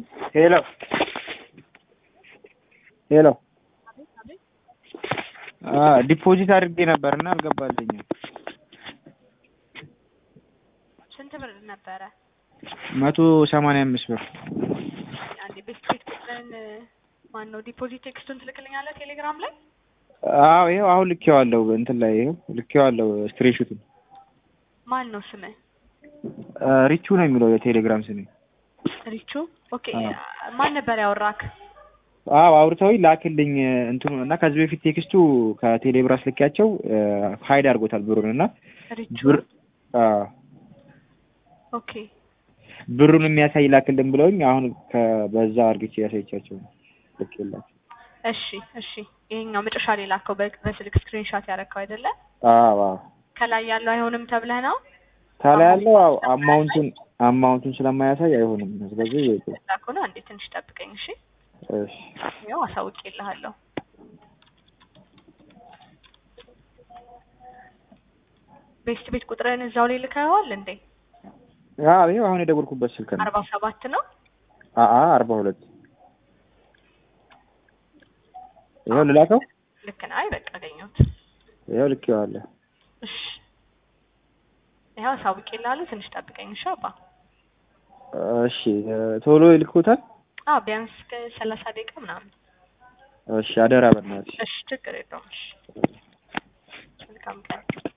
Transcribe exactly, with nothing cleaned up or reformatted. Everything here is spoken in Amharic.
ሄሎ ሄሎ አ ዲፖዚት አድርጌ ነበርና አልገባልኝም። ስንት ብር ነበረ? መቶ ሰማንያ አምስት ብር። አንዴ በስክሪፕት ቁጥርን ማን ነው ዲፖዚት ቴክስቱን ትልክልኛለህ ቴሌግራም ላይ? አዎ ይሄው አሁን ልኬዋለሁ እንትን ላይ ይሄው ልኬዋለሁ ስክሪንሾቱን። ማን ነው ስምህ? ሪቹ ነው የሚለው የቴሌግራም ስሜ። ሪቹ ኦኬ። ማን ነበር ያወራክ? አዎ አውርተውኝ ላክልኝ እንትኑ እና ከዚህ በፊት ቴክስቱ ከቴሌብር አስልኪያቸው ሀይድ አድርጎታል ብሩን እና ሪቹ ብር አዎ ኦኬ ብሩን የሚያሳይ ላክልኝ ብለውኝ አሁን ከበዛ አርግቼ ያሳይቻቸው ልክላቸው። እሺ እሺ ይሄኛው መጨረሻ ላይ ላከው በስልክ ስክሪንሾት ያደረከው አይደለ? አዎ አዎ ከላይ ያለው አይሆንም ተብለህ ነው? ከላይ ያለው አዎ አማውንቱን አማውንቱን ስለማያሳይ አይሆንም። ስለዚህ ላከው ነው። አንዴ ትንሽ ጠብቀኝ እሺ። እሺ ያው አሳውቄልሃለሁ። ቤስት ቤት ቁጥርን እዛው ላይ ልከኸዋል እንዴ? አዎ ይሄው አሁን የደወልኩበት ስልክ ነው። አርባ ሰባት ነው? አአ አርባ ሁለት ይሄው ልላከው? ልክ ነህ። አይ በቃ አገኘሁት። ይሄው ልኬዋለሁ። እሺ ይሄው አሳውቄልሃለሁ። ትንሽ ጠብቀኝ እሺ አባ። እሺ ቶሎ ይልኩታል? አዎ ቢያንስ ከሰላሳ ደቂቃ ምናምን። እሺ አደራ በእናትሽ። እሺ ችግር የለውም። እሺ መልካም ቀን።